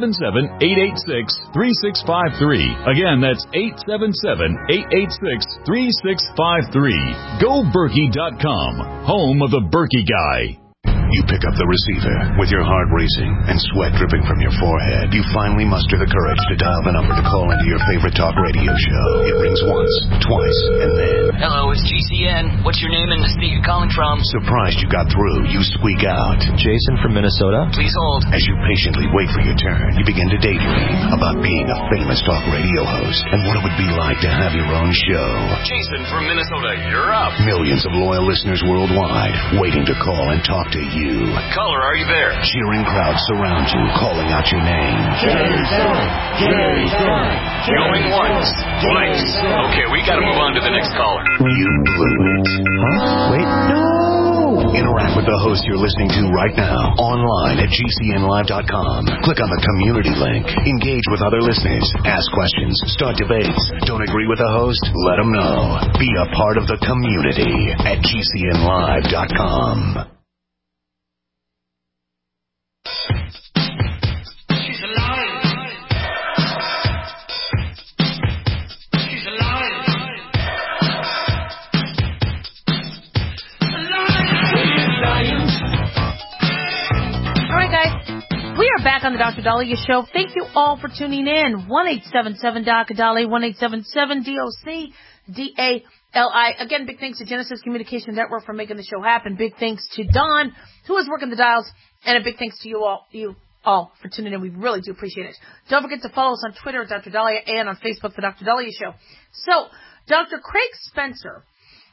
877-886-3653. Again, that's 877-886-3653. GoBerkey.com, home of the Berkey Guy. You pick up the receiver with your heart racing and sweat dripping from your forehead. You finally muster the courage to dial the number to call into your favorite talk radio show. It rings once, twice, and then... Hello, it's GCN. What's your name and the state you're calling from? Surprised you got through, you squeak out. Jason from Minnesota. Please hold. As you patiently wait for your turn, you begin to daydream about being a famous talk radio host and what it would be like to have your own show. Jason from Minnesota, you're up. Millions of loyal listeners worldwide waiting to call and talk to you. Caller, are you there? Cheering crowds surround you, calling out your name. Jason! Jason! Going once, twice. Okay, we gotta move on to the next caller. You blew it. Huh? Wait, no! Interact with the host you're listening to right now, online at GCNlive.com. Click on the community link. Engage with other listeners. Ask questions. Start debates. Don't agree with the host? Let them know. Be a part of the community at GCNlive.com. Back on the Dr. Dahlia Show. Thank you all for tuning in. 1-877-DOC-DALI, 1-877-DOC-DALIA. L-I. Again, big thanks to Genesis Communication Network for making the show happen. Big thanks to Don, who is working the dials, and a big thanks to you all for tuning in. We really do appreciate it. Don't forget to follow us on Twitter at Dr. Dahlia and on Facebook, The Dr. Dahlia Show. So, Dr. Craig Spencer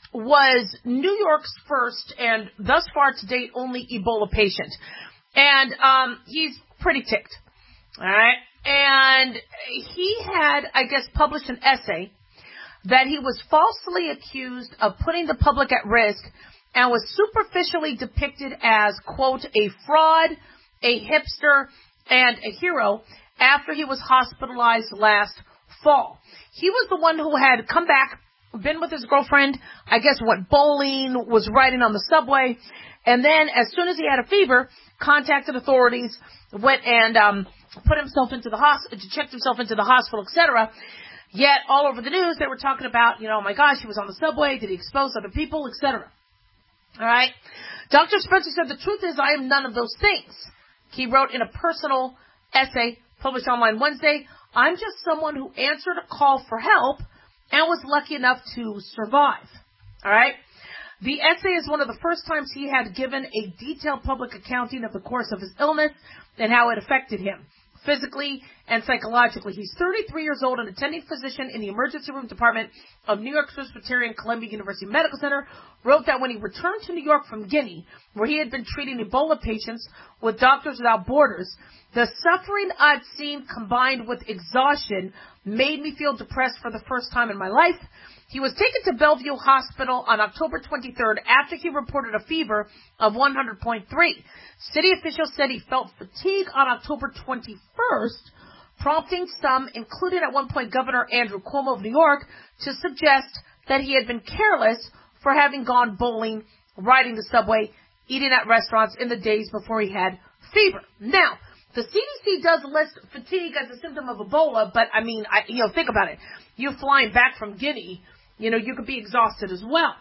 was New York's first and thus far to date only Ebola patient. And he's pretty ticked. All right? And he had, I guess, published an essay that he was falsely accused of putting the public at risk and was superficially depicted as, quote, a fraud, a hipster, and a hero after he was hospitalized last fall. He was the one who had come back, been with his girlfriend, I guess went bowling, was riding on the subway, and then as soon as he had a fever, contacted authorities, went and put himself into the hospital, checked himself into the hospital, etc. Yet all over the news they were talking about, oh my gosh, he was on the subway, did he expose other people, etc. All right. Dr. Spencer said, the truth is I am none of those things. He wrote in a personal essay published online Wednesday, I'm just someone who answered a call for help and was lucky enough to survive. All right. The essay is one of the first times he had given a detailed public accounting of the course of his illness and how it affected him physically and psychologically. He's 33 years old and attending physician in the emergency room department of New York Presbyterian Columbia University Medical Center, wrote that when he returned to New York from Guinea, where he had been treating Ebola patients with Doctors Without Borders, the suffering I'd seen combined with exhaustion made me feel depressed for the first time in my life. He was taken to Bellevue Hospital on October 23rd after he reported a fever of 100.3. City officials said he felt fatigue on October 21st, prompting some, including at one point Governor Andrew Cuomo of New York, to suggest that he had been careless for having gone bowling, riding the subway, eating at restaurants in the days before he had fever. Now, the CDC does list fatigue as a symptom of Ebola, but I mean, think about it. You're flying back from Guinea, you could be exhausted as well.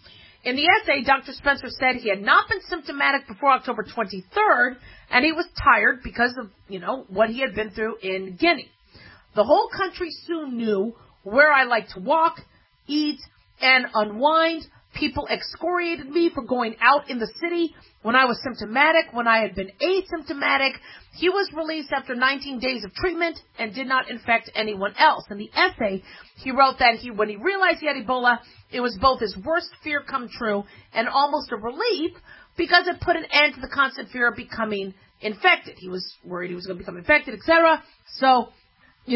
In the essay, Dr. Spencer said he had not been symptomatic before October 23rd, and he was tired because of, what he had been through in Guinea. The whole country soon knew where I like to walk, eat, and unwind. People excoriated me for going out in the city when I was symptomatic, when I had been asymptomatic. He was released after 19 days of treatment and did not infect anyone else. In the essay, he wrote that when he realized he had Ebola, it was both his worst fear come true and almost a relief because it put an end to the constant fear of becoming infected. He was worried he was going to become infected, etc. So, he,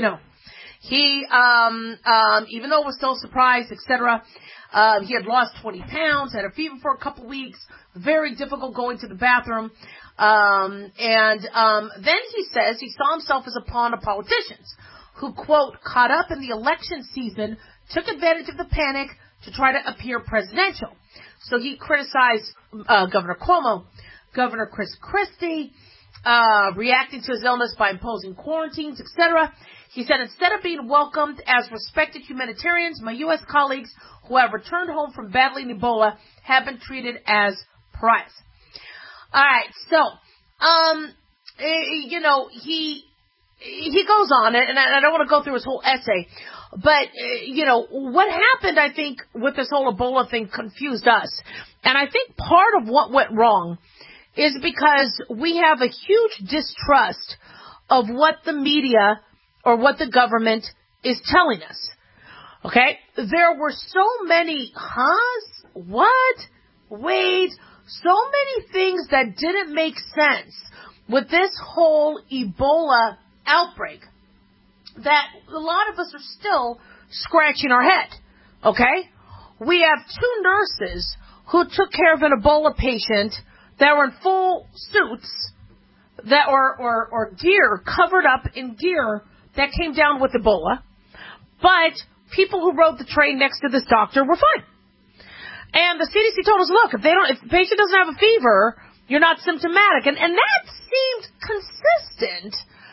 even though it was still a surprise, etc., he had lost 20 pounds, had a fever for a couple weeks, very difficult going to the bathroom. Then he says he saw himself as a pawn of politicians who, quote, caught up in the election season, took advantage of the panic to try to appear presidential. So he criticized Governor Cuomo, Governor Chris Christie, reacting to his illness by imposing quarantines, etc. He said, instead of being welcomed as respected humanitarians, my U.S. colleagues who have returned home from battling Ebola have been treated as pariahs. All right, so, he goes on, and I don't want to go through his whole essay, but, what happened, I think, with this whole Ebola thing confused us. And I think part of what went wrong is because we have a huge distrust of what the media or what the government is telling us. Okay? There were so many so many things that didn't make sense with this whole Ebola outbreak that a lot of us are still scratching our head. Okay? We have 2 nurses who took care of an Ebola patient that were in full suits that or gear, covered up in gear that came down with Ebola, but people who rode the train next to this doctor were fine. And the CDC told us, look, if the patient doesn't have a fever, you're not symptomatic. And that seemed consistent,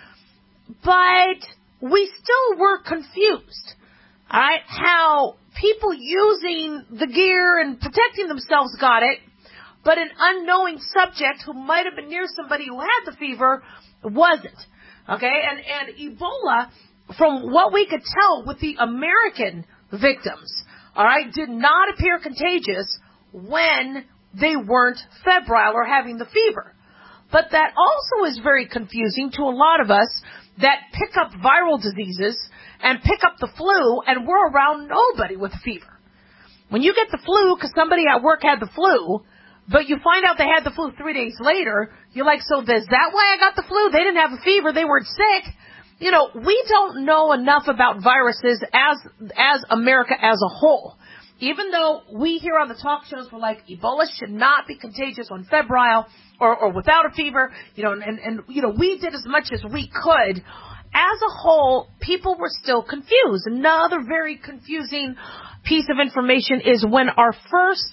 but we still were confused. All right, how people using the gear and protecting themselves got it, but an unknowing subject who might have been near somebody who had the fever wasn't. Okay, and Ebola, from what we could tell with the American victims, all right, did not appear contagious when they weren't febrile or having the fever. But that also is very confusing to a lot of us that pick up viral diseases and pick up the flu, and we're around nobody with a fever. When you get the flu because somebody at work had the flu, but you find out they had the flu 3 days later, you're like, so is that why I got the flu? They didn't have a fever. They weren't sick. You know, we don't know enough about viruses as America as a whole. Even though we here on the talk shows were like, Ebola should not be contagious when febrile or without a fever, you know, and you know, we did as much as we could. As a whole, people were still confused. Another very confusing piece of information is when our first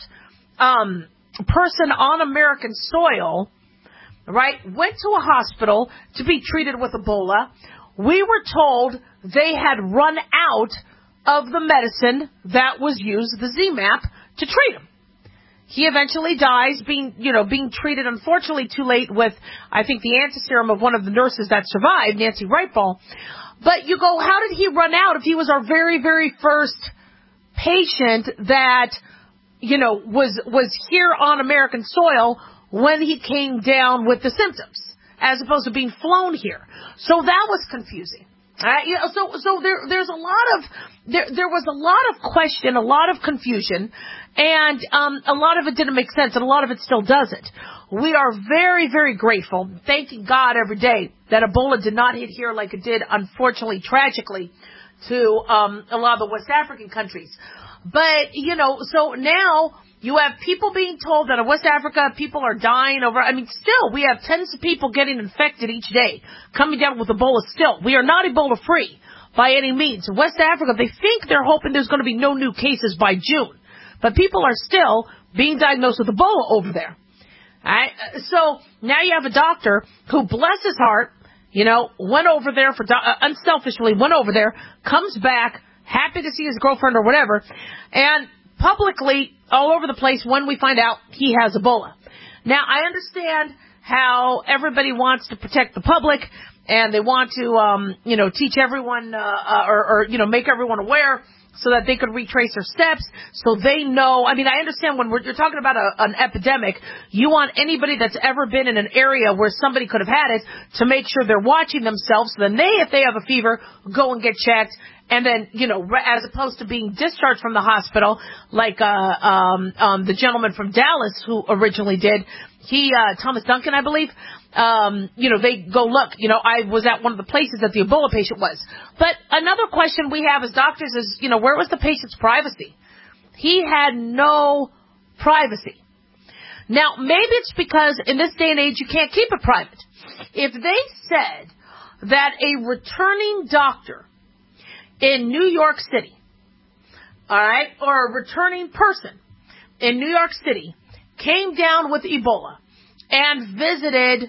person on American soil, right, went to a hospital to be treated with Ebola, we were told they had run out of the medicine that was used, the ZMapp, to treat him. He eventually dies, being treated, unfortunately, too late with, I think, the antiserum of one of the nurses that survived, Nancy Wrightball. But you go, how did he run out if he was our very, very first patient that, you know, was here on American soil when he came down with the symptoms, as opposed to being flown here? So that was confusing. You know, so there's a lot of there was a lot of question, a lot of confusion, and a lot of it didn't make sense, and a lot of it still doesn't. We are very, very grateful, thanking God every day that Ebola did not hit here like it did, unfortunately, tragically, to a lot of the West African countries. But you know, so now you have people being told that in West Africa people are dying over. I mean, still, we have tens of people getting infected each day, coming down with Ebola still. We are not Ebola free by any means. In West Africa, they're hoping there's going to be no new cases by June. But people are still being diagnosed with Ebola over there. All right? So now you have a doctor who, bless his heart, you know, went over there unselfishly went over there, comes back, happy to see his girlfriend or whatever, and publicly, all over the place, when we find out he has Ebola. Now, I understand how everybody wants to protect the public, and they want to, teach everyone, or make everyone aware so that they could retrace their steps, so they know. I mean, I understand when you're talking about an epidemic, you want anybody that's ever been in an area where somebody could have had it to make sure they're watching themselves, so then if they have a fever, go and get checked. And then, as opposed to being discharged from the hospital, like the gentleman from Dallas who originally did, Thomas Duncan, I believe, they go, look, I was at one of the places that the Ebola patient was. But another question we have as doctors is, where was the patient's privacy? He had no privacy. Now, maybe it's because in this day and age you can't keep it private. If they said that a returning doctor in New York City, all right, or a returning person in New York City came down with Ebola and visited,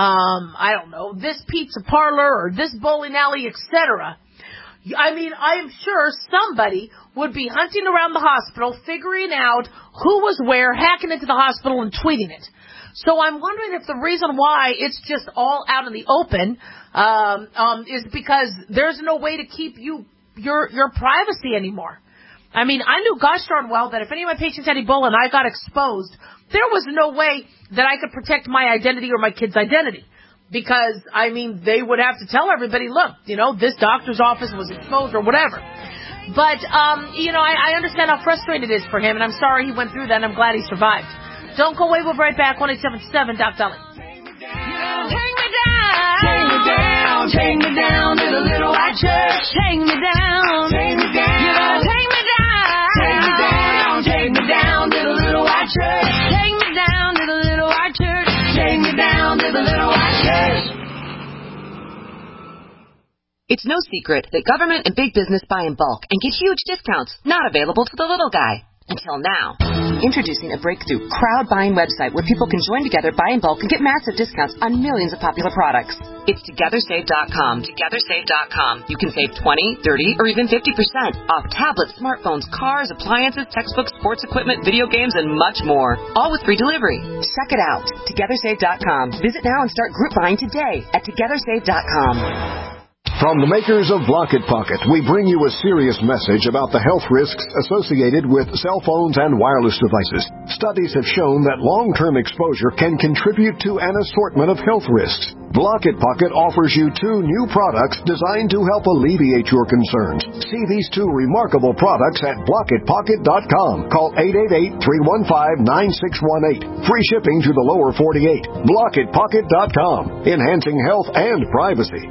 this pizza parlor or this bowling alley, etc. I mean, I am sure somebody would be hunting around the hospital, figuring out who was where, hacking into the hospital and tweeting it. So I'm wondering if the reason why it's just all out in the open is because there's no way to keep your privacy anymore. I mean, I knew gosh darn well that if any of my patients had Ebola and I got exposed, there was no way that I could protect my identity or my kid's identity. Because, I mean, they would have to tell everybody, look, this doctor's office was exposed or whatever. But, I understand how frustrating it is for him, and I'm sorry he went through that, and I'm glad he survived. Don't go away. We'll be right back. 1-877 Doc Dolly. Take me down, take me down to the little white church. Take me down, take me down, take me down, take me down, take me down to the little white church. Take me down to the little white church. Take me down to the little white church. It's no secret that government and big business buy in bulk and get huge discounts not available to the little guy. Until now. Introducing a breakthrough crowd buying website where people can join together, buy in bulk, and get massive discounts on millions of popular products. It's TogetherSave.com. TogetherSave.com. You can save 20, 30, or even 50% off tablets, smartphones, cars, appliances, textbooks, sports equipment, video games, and much more. All with free delivery. Check it out. TogetherSave.com. Visit now and start group buying today at TogetherSave.com. From the makers of Block It Pocket, we bring you a serious message about the health risks associated with cell phones and wireless devices. Studies have shown that long-term exposure can contribute to an assortment of health risks. Block It Pocket offers you 2 new products designed to help alleviate your concerns. See these 2 remarkable products at blockitpocket.com. Call 888-315-9618. Free shipping to the lower 48. Blockitpocket.com. Enhancing health and privacy.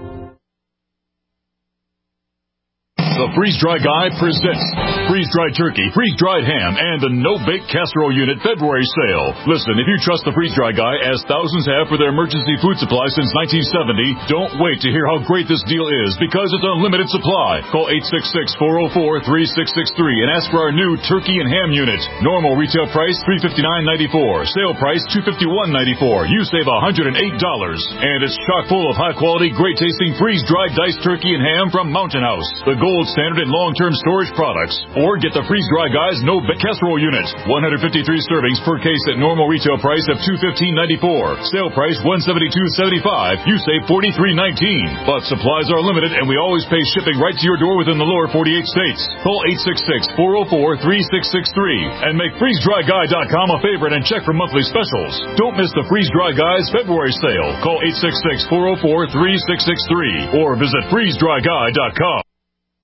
The Freeze-Dry Guy presents freeze-dried turkey, freeze-dried ham, and the no-bake casserole unit February sale. Listen, if you trust the Freeze-Dry Guy, as thousands have for their emergency food supply since 1970, don't wait to hear how great this deal is, because it's unlimited supply. Call 866-404-3663 and ask for our new turkey and ham unit. Normal retail price $359.94. Sale price $251.94. You save $108. And it's chock full of high-quality, great-tasting freeze-dried diced turkey and ham from Mountain House, the gold standard in long-term storage products. Or get the Freeze-Dry Guy's no-bake casserole unit. 153 servings per case at normal retail price of $215.94. Sale price $172.75. You save $43.19. But supplies are limited, and we always pay shipping right to your door within the lower 48 states. Call 866-404-3663 and make FreezeDryGuy.com a favorite and check for monthly specials. Don't miss the Freeze-Dry Guy's February sale. Call 866-404-3663 or visit FreezeDryGuy.com.